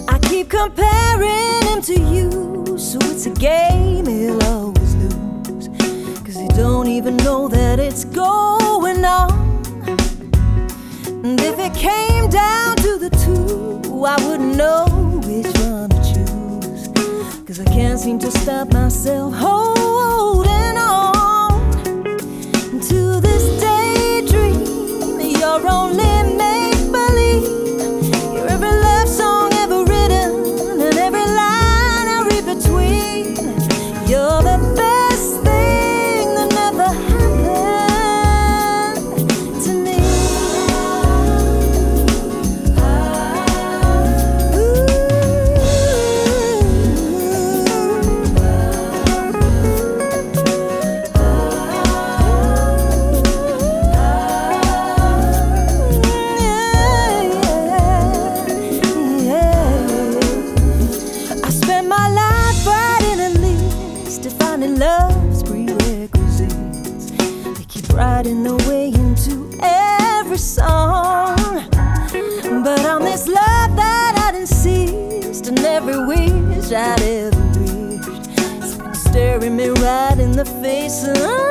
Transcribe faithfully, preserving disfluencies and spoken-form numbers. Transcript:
I keep comparing him to you, so it's a game he'll always lose, 'cause he don't even know that it's going on. And if it came down to the two, I wouldn't know which one to choose, 'cause I can't seem to stop myself holding on to this daydream. You're only make-believe. You're every love song ever written and every line I read between. You're the best thing that never happened to me. Defining love's prerequisites, they keep writing their way into every song. But on this love that I'd insist, and every wish I'd ever wished, it's been staring me right in the face.